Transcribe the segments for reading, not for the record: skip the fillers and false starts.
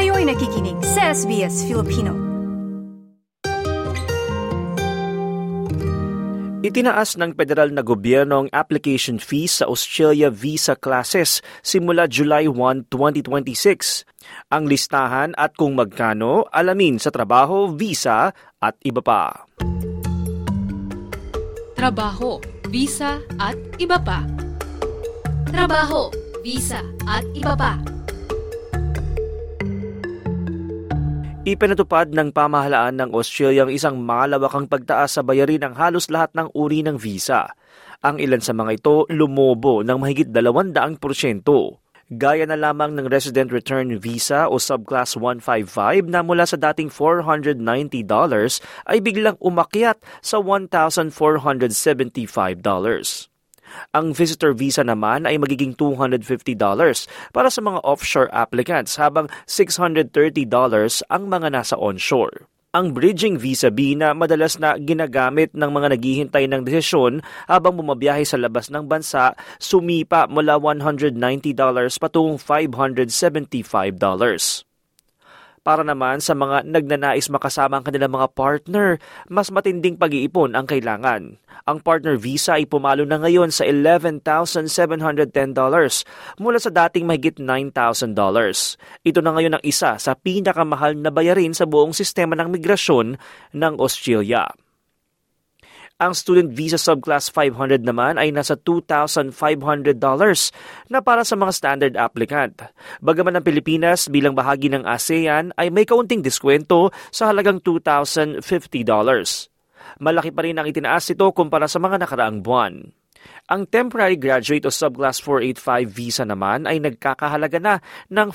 Kayo'y nakikinig sa SBS Filipino. Itinaas ng federal na gobyerno ang application fees sa Australia visa classes simula July 1, 2026. Ang listahan at kung magkano, alamin sa trabaho, visa at iba pa. Trabaho, visa at iba pa. Trabaho, visa at iba pa. Ipinatupad ng pamahalaan ng Australia ang isang malawakang pagtaas sa bayarin ng halos lahat ng uri ng visa. Ang ilan sa mga ito lumobo ng mahigit 200%. Gaya na lamang ng Resident Return Visa o Subclass 155 na mula sa dating $490 ay biglang umakyat sa $1,475. Ang visitor visa naman ay magiging $250 para sa mga offshore applicants habang $630 ang mga nasa onshore. Ang bridging visa B na madalas na ginagamit ng mga naghihintay ng desisyon habang bumabiyahe sa labas ng bansa sumipa mula $190 patungong $575. Para naman sa mga nagnanais makasama ang kanilang mga partner, mas matinding pag-iipon ang kailangan. Ang partner visa ay pumalo na ngayon sa $11,710 mula sa dating mahigit $9,000. Ito na ngayon ang isa sa pinakamahal na bayarin sa buong sistema ng migrasyon ng Australia. Ang student visa subclass 500 naman ay nasa $2,500 na para sa mga standard applicant. Bagaman ang Pilipinas bilang bahagi ng ASEAN ay may kaunting diskwento sa halagang $2,050. Malaki pa rin ang itinaas ito kumpara sa mga nakaraang buwan. Ang temporary graduate o subclass 485 visa naman ay nagkakahalaga na ng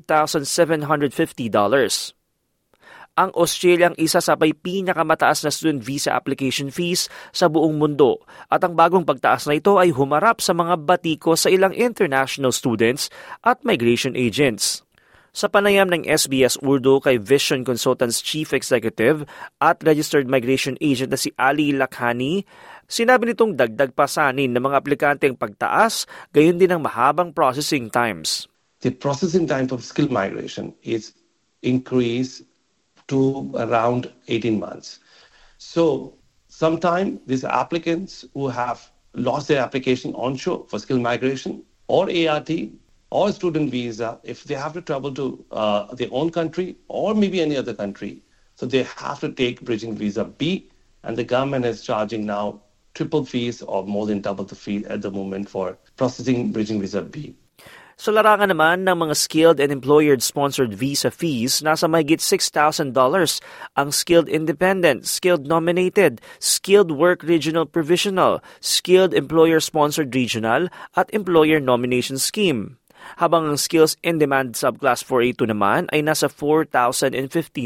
$5,750. Ang Australia ang isa sa pinakamataas na student visa application fees sa buong mundo at ang bagong pagtaas na ito ay humarap sa mga batiko sa ilang international students at migration agents. Sa panayam ng SBS Urdu kay Vision Consultants Chief Executive at Registered Migration Agent na si Ali Lakhani, sinabi nitong dagdag pasanin ng mga aplikante ang pagtaas, gayon din ang mahabang processing times. The processing time of skilled migration is increased to around 18 months. So sometimes these applicants who have lost their application onshore for skilled migration or ART or student visa, if they have to travel to their own country or maybe any other country, so they have to take bridging visa B, and the government is charging now triple fees or more than double the fee at the moment for processing bridging visa B. Sa larangan naman ng mga skilled and employer-sponsored visa fees, nasa mahigit $6,000 ang skilled independent, skilled nominated, skilled work regional provisional, skilled employer-sponsored regional, at employer nomination scheme. Habang ang skills in-demand subclass 482 naman ay nasa $4,015.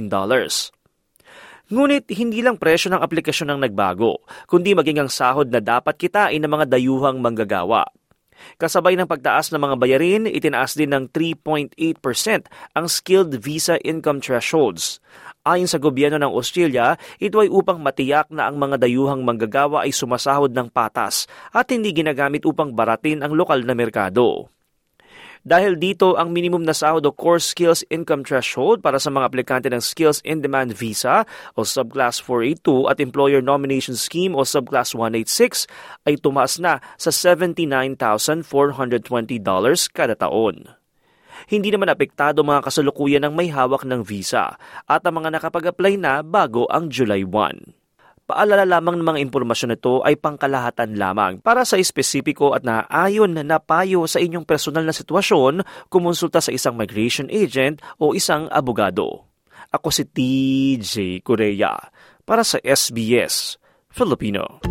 Ngunit hindi lang presyo ng aplikasyon ang nagbago, kundi maging ang sahod na dapat kitain ng mga dayuhang manggagawa. Kasabay ng pagtaas ng mga bayarin, itinaas din ng 3.8% ang skilled visa income thresholds. Ayon sa gobyerno ng Australia, ito ay upang matiyak na ang mga dayuhang manggagawa ay sumasahod ng patas at hindi ginagamit upang baratin ang lokal na merkado. Dahil dito, ang minimum na sahod o core skills income threshold para sa mga aplikante ng Skills in-Demand Visa o Subclass 482 at Employer Nomination Scheme o Subclass 186 ay tumaas na sa $79,420 kada taon. Hindi naman apektado mga kasalukuyan ng may hawak ng visa at ang mga nakapag-apply na bago ang July 1. Paalala lamang ng mga impormasyon nito ay pangkalahatan lamang. Para sa espesipiko at naaayon na payo sa inyong personal na sitwasyon, kumonsulta sa isang migration agent o isang abogado. Ako si TJ Korea para sa SBS Filipino.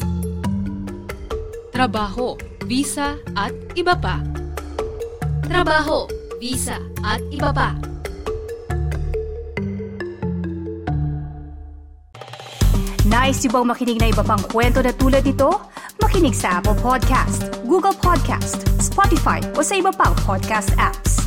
Trabaho, visa at iba pa. Trabaho, visa at iba pa. Nice yung bang makinig na iba pang kwento na tulad ito? Makinig sa Apple Podcast, Google Podcast, Spotify o sa iba pang podcast apps.